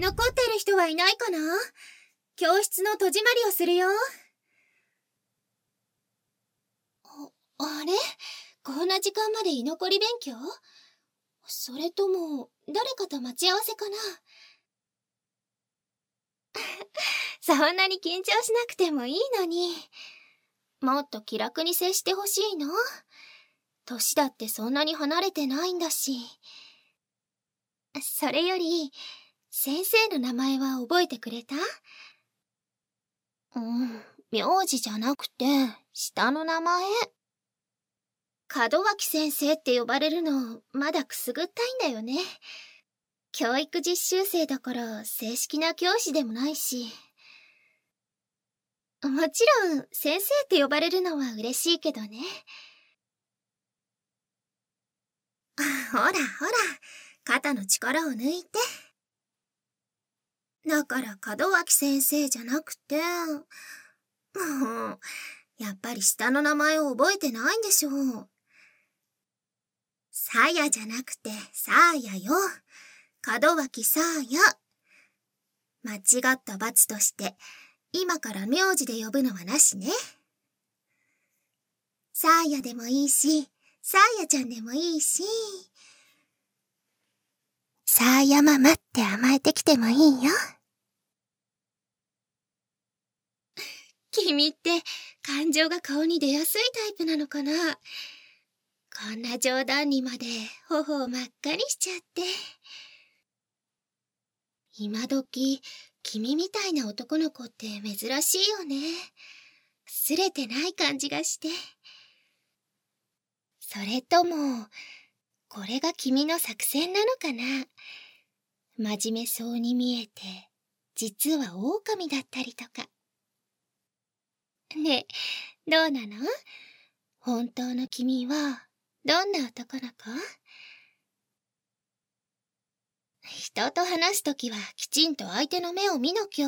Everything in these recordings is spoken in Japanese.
残ってる人はいないかな？教室の戸締まりをするよ。あれ？こんな時間まで居残り勉強？それとも、誰かと待ち合わせかな？そんなに緊張しなくてもいいのに。もっと気楽に接してほしいの？年だってそんなに離れてないんだし。それより、先生の名前は覚えてくれた？名字じゃなくて、下の名前。門脇先生って呼ばれるの、まだくすぐったいんだよね。教育実習生だから正式な教師でもないし。もちろん、先生って呼ばれるのは嬉しいけどね。ほらほら、肩の力を抜いて。だから門脇先生じゃなくて、もう、やっぱり下の名前を覚えてないんでしょう。さやじゃなくて、さあやよ。門脇さあや。間違った罰として、今から名字で呼ぶのはなしね。さあやでもいいし、さあやちゃんでもいいし。さあやママって甘えてきてもいいよ。君って感情が顔に出やすいタイプなのかな？こんな冗談にまで頬を真っ赤にしちゃって。今時、君みたいな男の子って珍しいよね。すれてない感じがして。それとも、これが君の作戦なのかな？真面目そうに見えて、実は狼だったりとか。ねえ、どうなの？本当の君は、どんな男の子？人と話すときはきちんと相手の目を見なきゃ。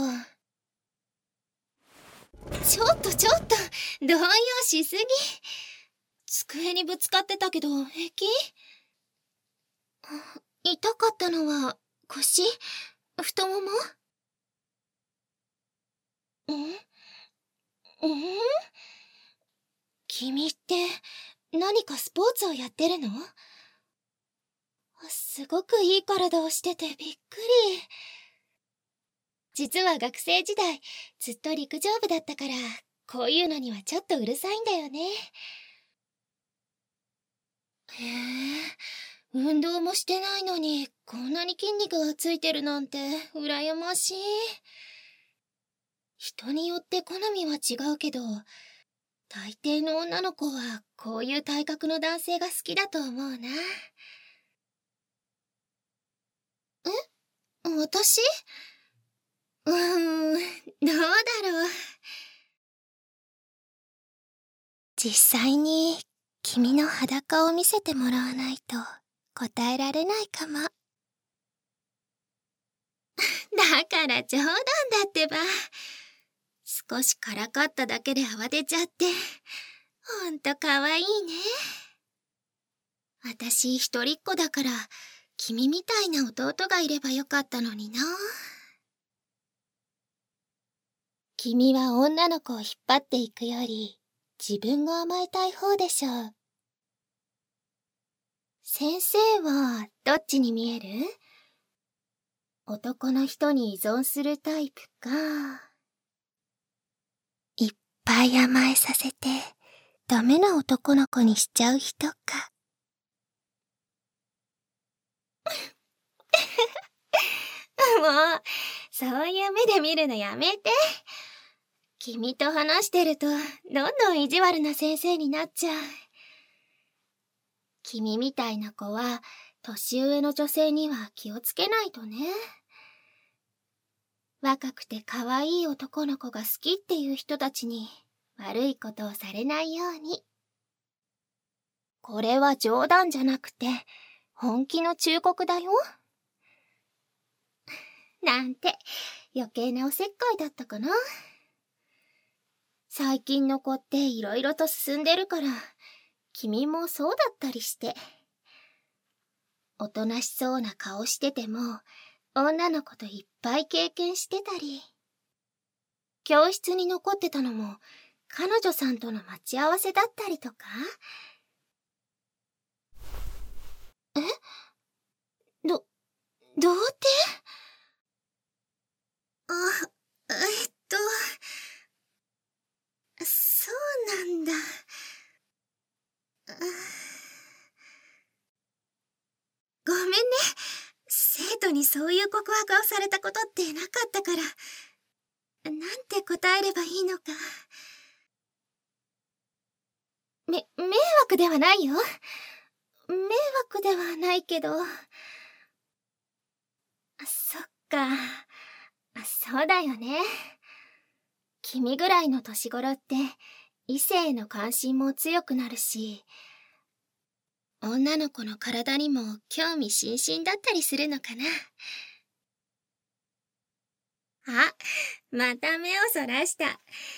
ちょっと、動揺しすぎ。机にぶつかってたけど平気？痛かったのは腰？太もも？君って何かスポーツをやってるの？すごくいい体をしててびっくり。実は学生時代ずっと陸上部だったから、こういうのにはちょっとうるさいんだよね。へえ、運動もしてないのにこんなに筋肉がついてるなんて羨ましい。人によって好みは違うけど、大抵の女の子はこういう体格の男性が好きだと思うな。私？どうだろう。実際に君の裸を見せてもらわないと答えられないかも。だから冗談だってば。少しからかっただけで慌てちゃって。ほんとかわいいね。私一人っ子だから、君みたいな弟がいればよかったのにな。君は女の子を引っ張っていくより、自分が甘えたい方でしょう。先生はどっちに見える？男の人に依存するタイプか、いっぱい甘えさせてダメな男の子にしちゃう人か。もう、そういう目で見るのやめて。君と話してるとどんどん意地悪な先生になっちゃう。君みたいな子は年上の女性には気をつけないとね。若くて可愛い男の子が好きっていう人たちに悪いことをされないように。これは冗談じゃなくて本気の忠告だよ。なんて余計なおせっかいだったかな。最近の子っていろいろと進んでるから、君もそうだったりして。おとなしそうな顔してても、 女の子といっぱい経験してたり、教室に残ってたのも彼女さんとの待ち合わせだったりとか。え？童貞？あ、そうなんだ。ごめんね。生徒にそういう告白をされたことってなかったから、なんて答えればいいのか。迷惑ではないよ。迷惑ではないけど。そっか。そうだよね。君ぐらいの年頃って異性への関心も強くなるし、女の子の体にも興味津々だったりするのかな。あ、また目をそらした。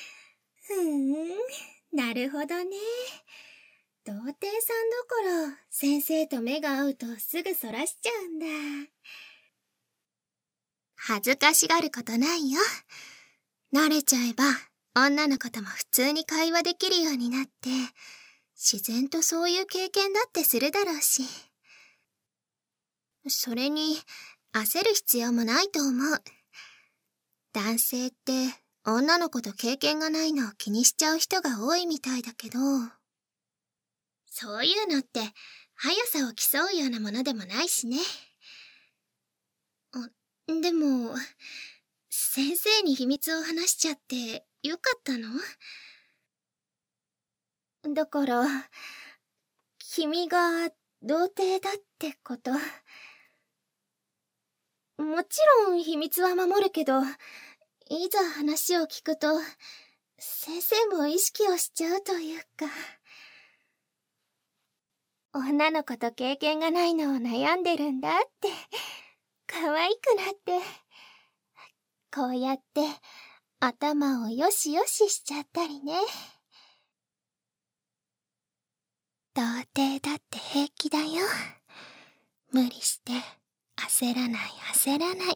なるほどね。童貞さんどころ、先生と目が合うとすぐそらしちゃうんだ。恥ずかしがることないよ。慣れちゃえば、女の子とも普通に会話できるようになって、自然とそういう経験だってするだろうし。それに、焦る必要もないと思う。男性って女の子と経験がないのを気にしちゃう人が多いみたいだけど、そういうのって速さを競うようなものでもないしね。でも、先生に秘密を話しちゃってよかったの？だから、君が童貞だってこと。もちろん秘密は守るけど、いざ話を聞くと、先生も意識をしちゃうというか。女の子と経験がないのを悩んでるんだって、可愛くなって、こうやって頭をよしよししちゃったりね。童貞だって平気だよ。無理して焦らないね。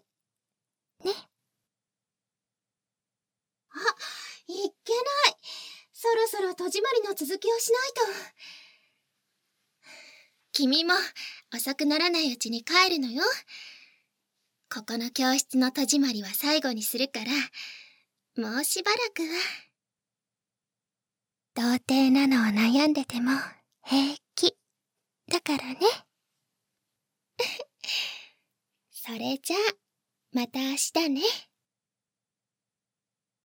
あ、いっけない。そろそろ戸締まりの続きをしないと。君も遅くならないうちに帰るのよ。ここの教室の戸締まりは最後にするから、もうしばらくは。童貞なのを悩んでても平気だからね。それじゃあ、また明日ね。